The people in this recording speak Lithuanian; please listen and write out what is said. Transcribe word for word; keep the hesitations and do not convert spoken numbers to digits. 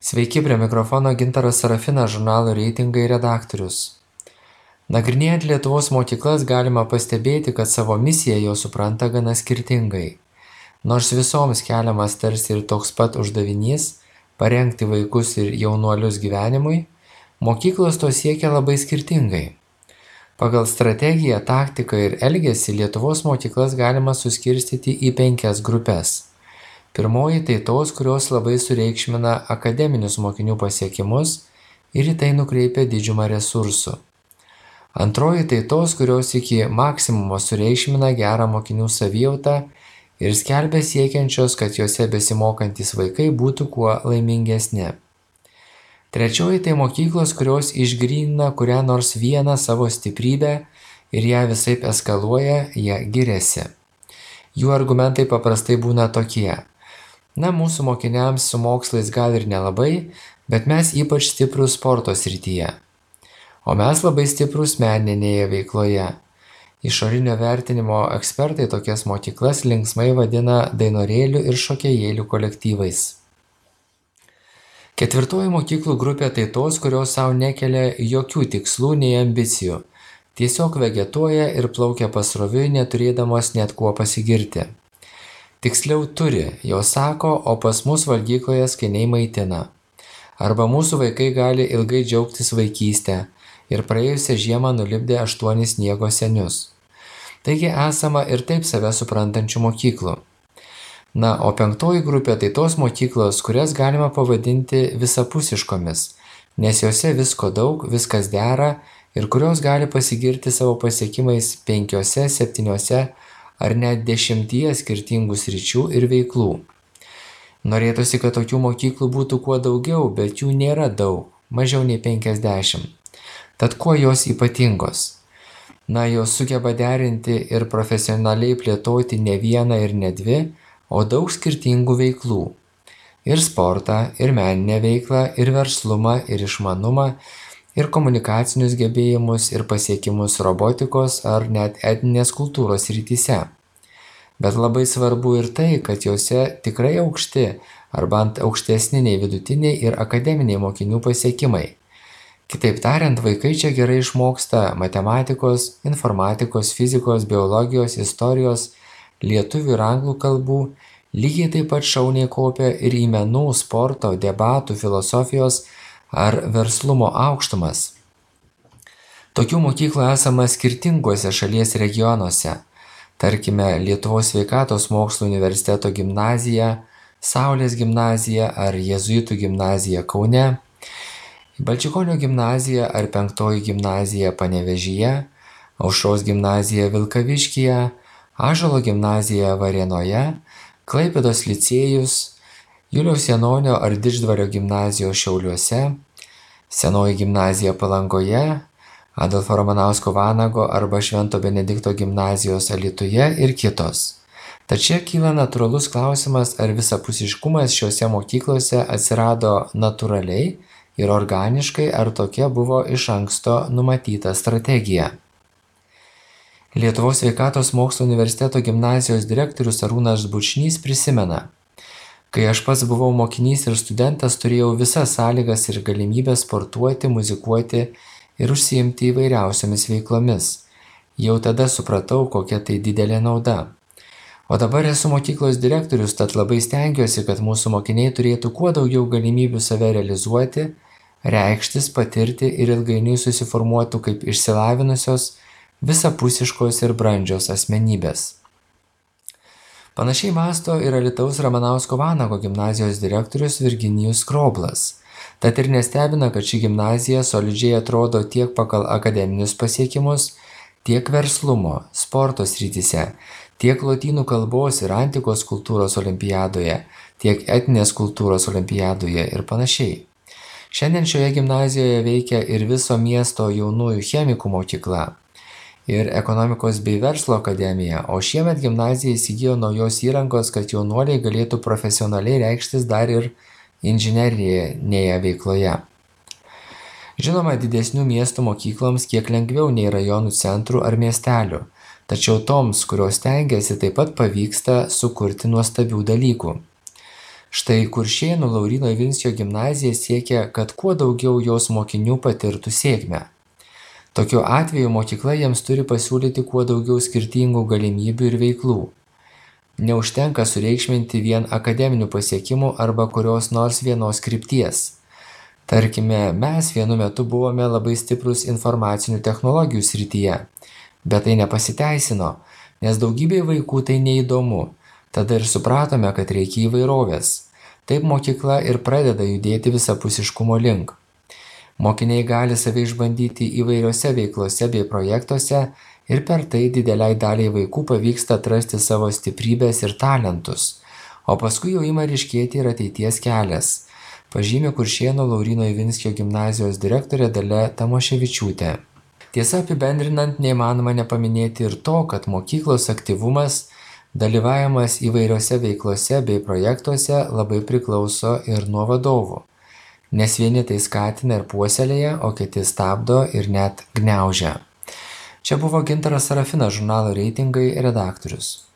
Sveiki, prie mikrofono Gintaras Sarafinas, žurnalo reitingai redaktorius. Nagrinėjant Lietuvos mokyklas galima pastebėti, kad savo misiją jos supranta gana skirtingai. Nors visoms keliamas tarsi ir toks pat uždavinys - parengti vaikus ir jaunuolius gyvenimui, mokyklos to siekia labai skirtingai. Pagal strategiją, taktiką ir elgesį Lietuvos mokyklas galima suskirstyti į penkias grupes. Pirmoji tai tos, kurios labai sureikšmina akademinius mokinių pasiekimus ir į tai nukreipia didžiumą resursų. Antroji tai tos, kurios iki maksimumo sureikšmina gerą mokinių savijautą ir skelbia siekiančios, kad juose besimokantys vaikai būtų kuo laimingesni. Trečioji tai mokyklos, kurios išgrynina kurią nors vieną savo stiprybę ir ją visaip eskaluoja, ją giriasi. Jų argumentai paprastai būna tokie. Na, mūsų mokiniams su mokslais gal ir nelabai, bet mes ypač stiprūs sporto srityje. O mes labai stiprūs meninėje veikloje. Išorinio vertinimo ekspertai tokias mokyklas linksmai vadina dainorėlių ir šokėjėlių kolektyvais. Ketvirtoji mokyklų grupė tai tos, kurios savo nekelia jokių tikslų nei ambicijų. Tiesiog vegetuoja ir plaukia pasroviui, neturėdamos net kuo pasigirti. Tiksliau turi, jos sako, o pas mus valgykloje skaniai maitina. Arba mūsų vaikai gali ilgai džiaugtis vaikystę ir praėjusią žiemą nulipdė aštuonis sniego senius. Taigi esama ir taip save suprantančių mokyklų. Na, o penktoji grupė tai tos mokyklos, kurias galima pavadinti visapusiškomis, nes jose visko daug, viskas dera ir kurios gali pasigirti savo pasiekimais penkiose, septyniose ar net dešimtyje skirtingų sričių ir veiklų. Norėtųsi, kad tokių mokyklų būtų kuo daugiau, bet jų nėra daug, mažiau nei penkiasdešimt. Tad kuo jos ypatingos? Na, jos sugeba derinti ir profesionaliai plėtoti ne vieną ir ne dvi, o daug skirtingų veiklų. Ir sportą, ir meninę veiklą, ir verslumą, ir išmanumą, ir komunikacinius gebėjimus, ir pasiekimus robotikos ar net etninės kultūros srityse. Bet labai svarbu ir tai, kad jose tikrai aukšti arba ant aukštesni nei vidutiniai ir akademiniai mokinių pasiekimai. Kitaip tariant, vaikai čia gerai išmoksta matematikos, informatikos, fizikos, biologijos, istorijos, lietuvių ir anglų kalbų, lygiai taip pat šauniai kopia ir į menų, sporto, debatų, filosofijos ar verslumo aukštumas. Tokių mokyklų esama skirtinguose šalies regionuose. Tarkime, Lietuvos sveikatos mokslų universiteto gimnazija, Saulės gimnazija ar Jėzuitų gimnazija Kaune, Balčikonio gimnazija ar Penktoji gimnazija Panevėžyje, Aušros gimnazija Vilkaviškyje, Ąžuolo gimnazija Varėnoje, Klaipėdos licėjus, Juliaus Janonio ar Didždvario gimnazijos Šiauliuose, Senoji gimnazija Palangoje, Adolfo Ramanausko Vanago arba Švento Benedikto gimnazijos Alytuje ir kitos. Tačiau kyla natūralus klausimas, ar visapusiškumas šiuose mokyklose atsirado natūraliai ir organiškai, ar tokia buvo iš anksto numatyta strategija. Lietuvos sveikatos mokslų universiteto gimnazijos direktorius Arūnas Bučnys prisimena: kai aš pats buvau mokinys ir studentas, turėjau visas sąlygas ir galimybę sportuoti, muzikuoti ir užsiimti įvairiausiomis veiklomis. Jau tada supratau, kokia tai didelė nauda. O dabar esu mokyklos direktorius, tad labai stengiuosi, kad mūsų mokiniai turėtų kuo daugiau galimybių save realizuoti, reikštis, patirti ir ilgainiui susiformuotų kaip išsilavinusios, visapusiškos ir brandžios asmenybės. Panašiai mąsto ir Alytaus Ramanausko Vanago gimnazijos direktorius Virginijus Skroblas. Tad ir nestebina, kad ši gimnazija solidžiai atrodo tiek pagal akademinius pasiekimus, tiek verslumo, sporto srityse, tiek lotynų kalbos ir antikos kultūros olimpiadoje, tiek etninės kultūros olimpiadoje ir panašiai. Šiandien šioje gimnazijoje veikia ir viso miesto jaunųjų chemikų mokykla, ir ekonomikos bei verslo akademija, o šiemet gimnazija įsigijo naujos įrangos, kad jaunuoliai galėtų profesionaliai reikštis dar ir inžinerinėje veikloje. Žinoma, didesnių miestų mokykloms kiek lengviau nei rajonų centrų ar miestelių, tačiau toms, kurios stengiasi, taip pat pavyksta sukurti nuostabių dalykų. Štai Kuršėnų Lauryno Ivinskio gimnazija siekia, kad kuo daugiau jos mokinių patirtų sėkmę. Tokiu atveju mokykla jiems turi pasiūlyti kuo daugiau skirtingų galimybių ir veiklų. Neužtenka sureikšminti vien akademinių pasiekimų arba kurios nors vienos krypties. Tarkime, mes vienu metu buvome labai stiprus informacinių technologijų srityje, bet tai nepasiteisino, nes daugybei vaikų tai neįdomu. Tada ir supratome, kad reikia įvairovės. Taip mokykla ir pradeda judėti visapusiškumo link. Mokiniai gali save išbandyti įvairiose veiklose bei projektuose ir per tai dideliai daliai vaikų pavyksta atrasti savo stiprybės ir talentus, o paskui jau ima ryškėti ir ateities kelias, pažymi Kuršėnų Lauryno Ivinskio gimnazijos direktorė Dalia Tamoševičiūtė. Tiesa, apibendrinant, neįmanoma nepaminėti ir to, kad mokyklos aktyvumas, dalyvavimas įvairiose veiklose bei projektuose labai priklauso ir nuo vadovų, nes vieni tai skatina ir puoselėja, o kiti stabdo ir net gniaužia. Čia buvo Gintaras Sarafinas, žurnalo Reitingai redaktorius.